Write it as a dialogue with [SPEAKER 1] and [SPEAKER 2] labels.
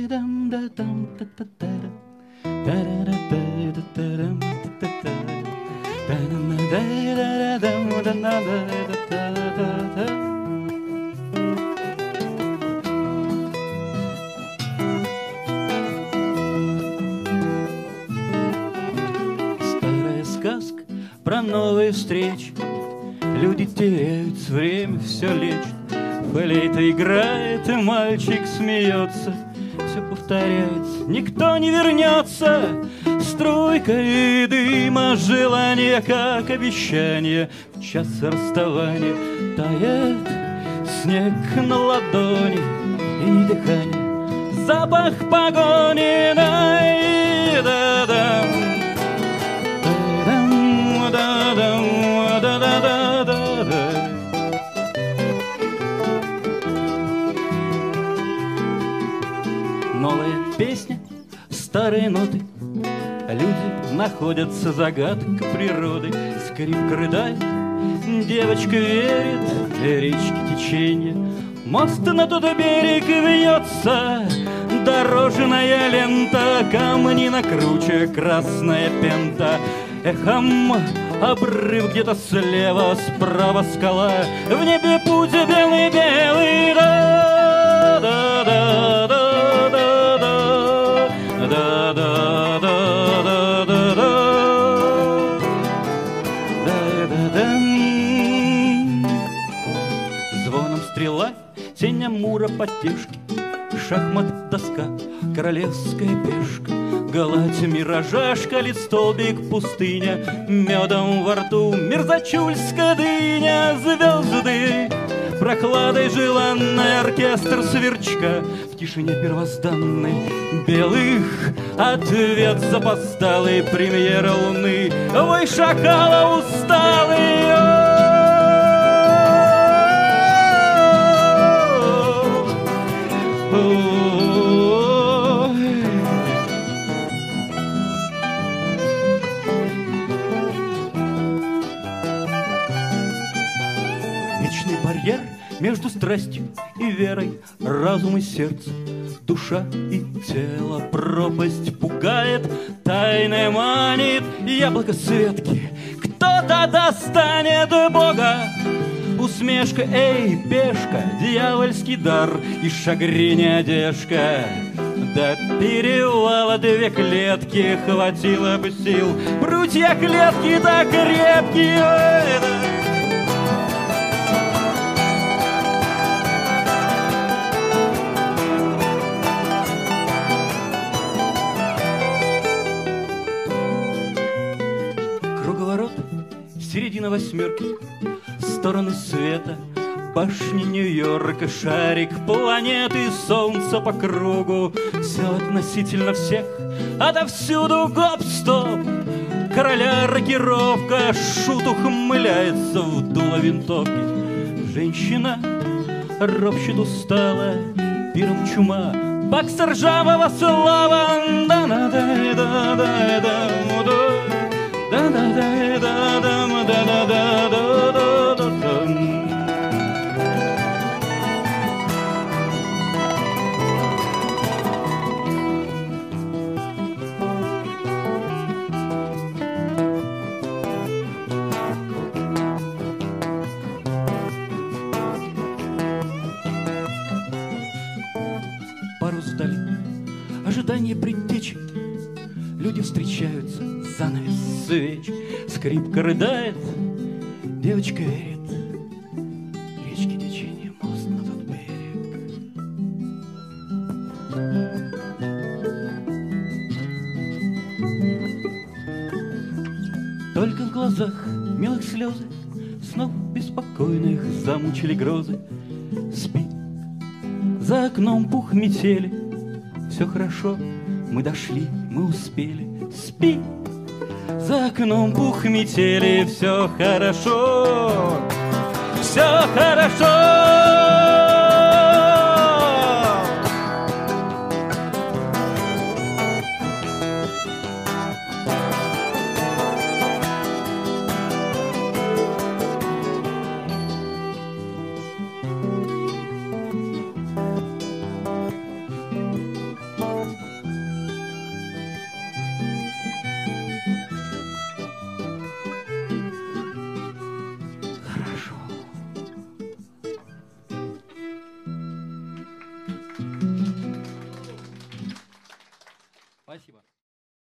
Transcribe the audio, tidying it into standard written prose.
[SPEAKER 1] Старая сказка про новые встречи. Люди теряются, время все лечит. Флейта играет, и мальчик смеется. Все повторяется, никто не вернется. Струйка и дыма, желание, как обещание. В час расставания тает снег на ладони, и ни дыхание, запах погони. Да-да-да. Новая песня, старые ноты. Люди находятся, загадка природы. Скрипка рыдает, девочка верит, речки течения. Мост на тот берег вьется, дорожная лента, камни на круче, красная пента. Эхом обрыв где-то слева, справа скала, в небе путь белый-белый. Да-да-да-да. Звоном стрела, тень Амура потешки, шахмат доска, королевская пешка, гладь миража, шкалит столбик пустыня, медом во рту мерзачульская дыня, звезды прохладой желанный оркестр сверчка, в тишине первозданной белых ответ запоздалый, премьера луны, вой шакала усталый. Вечный барьер между страстью и верой, разум и сердце, душа и тело. Пропасть пугает, тайное манит, яблоко светки кто-то достанет Бога. Усмешка, эй, пешка, дьявольский дар и шагриня одежка. До перевала 2 клетки хватило бы сил, прутья клетки так крепкие. Круговорот, середина 8, стороны света, башни Нью-Йорка, шарик планеты, солнце по кругу. Все относительно всех, отовсюду гоп-стоп. Короля рокировка, шут ухмыляется в дуло винтовки. Женщина ропщет устала, пиром чума, бакс ржавого слава. Парус вдали, ожидание предтечи. Люди встречаются, занавес свеч, скрипка рыдает, девочка верит, речки течение, мост на тот берег. Только в глазах милых слезы, снов беспокойных замучили грозы. Спи, за окном пух метели, все хорошо, мы дошли, мы успели. Спи, за окном пух метели, все хорошо, все хорошо.